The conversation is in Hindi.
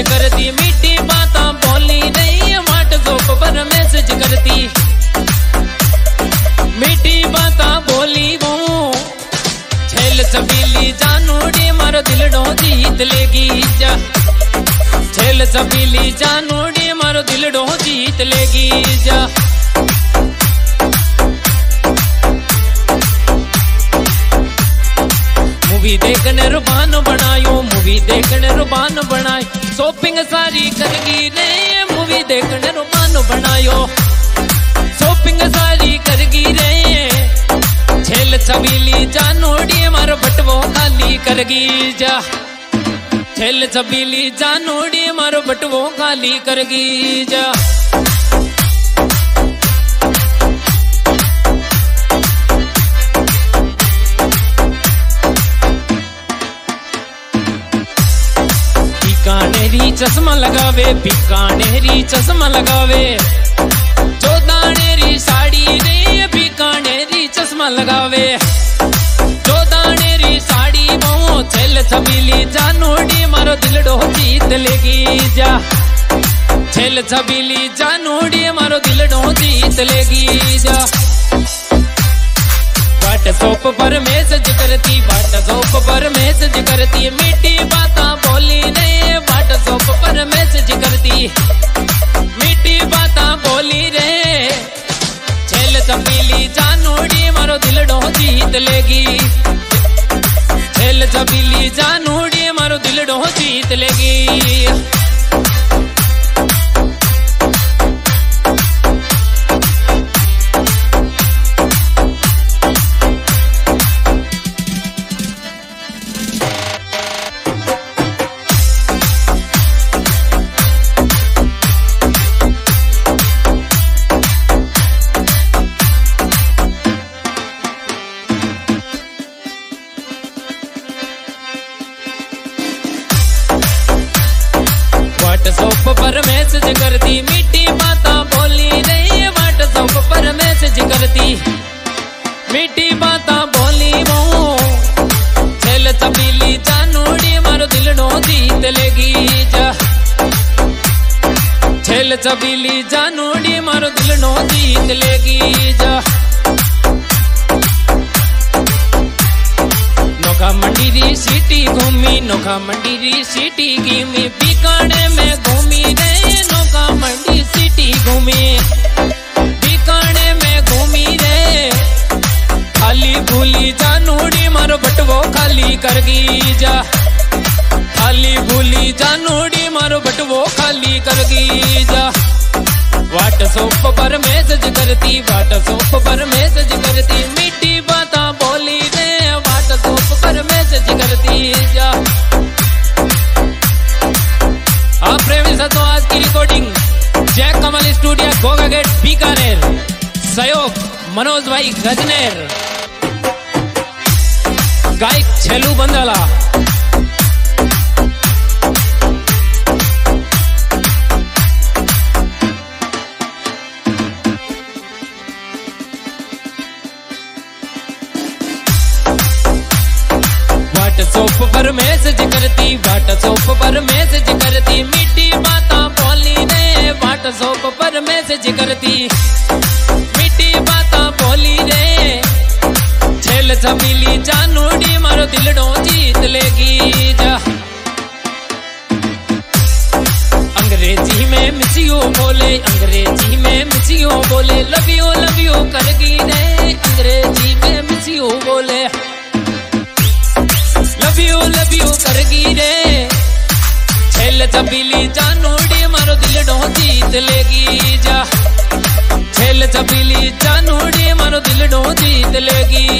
करती, मीठी बातां बोली नहीं व्हाट्सएप पर मैसेज करती, मीठी बातां बोली वो छेल छबीली जानूड़ी मारो दिलड़ो जीत लेगी जा, छेल छबीली जानूड़ी मारो दिलड़ो जीत लेगी जा। मूवी देखने रुबान बनायो, मूवी देखने रुबान बनाई, शॉपिंग सारी करगी ने मूवी देखने रुबान बनायो, शॉपिंग सारी करगी रे छेल छबीली जानूड़ी मारो बटवो खाली करगी जा, छेल छबीली जानूड़ी मारो बटवो खाली करगी जा। बीकानेरी चश्मा लगावे, बीकानेरी चश्मा लगावे, चौदानेरी साड़ी रे बीकानेरी चश्मा लगावे, चौदानेरी साड़ी वो छेल छबीली जानूड़ी मारो दिलड़ो जीत लेगी जा, छेल छबीली जानूड़ी मारो दिलड़ो जीत लेगी जा। व्हाट्सएप पर मैसेज करती, व्हाट्सएप पर मैसेज करती, मीठी बातां बोली नहीं व्हाट्सएप पर मैसेज करती, मीठी बातां बोली रे छेल छबीली जानूड़ी मारो दिलड़ो जीत लेगी, छेल छबीली जानूड़ी मारो दिलड़ो जीत लेगी। व्हाट्सएप पर मैसेज करती, मीठी बातां बोली नहीं व्हाट्सएप पर मैसेज करती, मीठी बातां बोली वो छेल छबीली जानूड़ी मारो दिलड़ो जीत लेगी जा, छेल छबीली जानूड़ी मारो दिलड़ो जीत लेगी जा। नोखा मंडीरी सिटी घूमी, नोखा मंडीरी सिटी घूमी, बीकाने में घूमी रे नोखा मंडी सिटी घूमी, बीकाने में घूमी रे खाली भूली जानूड़ी मारो बटवो खाली करगी जा, खाली भूली जानूड़ी मारो बटवो खाली करगी जा। व्हाट्सएप पर मैसेज करती, व्हाट्सएप पर मैसेज करती, मीठी बातां बोली रे व्हाट्सएप पर मैसेज करती जा। आप प्रेमी साथियों आज की recording Jai Kamal studio Goga gate Bikaner, सहयोग मनोज भाई गजनेर, गायक छेलू बंदाला। व्हाट्सएप पर मैसेज करती, व्हाट्सएप पर मैसेज करती, मीठी बातां बोली ने व्हाट्सएप पर मैसेज करती, मीठी बातां बोली रे छेल छबीली जानूड़ी मारो दिलड़ो जीत लेगी जा। अंग्रेजी में मिस यू बोले, अंग्रेजी में मिस यू बोले, लव यू करगी रे अंग्रेजी में मिस यू बोले, लव यू करगी रे छेल छबीली जानूड़ी मारो दिलड़ो जीत लेगी जा, छेल छबीली जानूड़ी मारो दिलड़ो जीत लेगी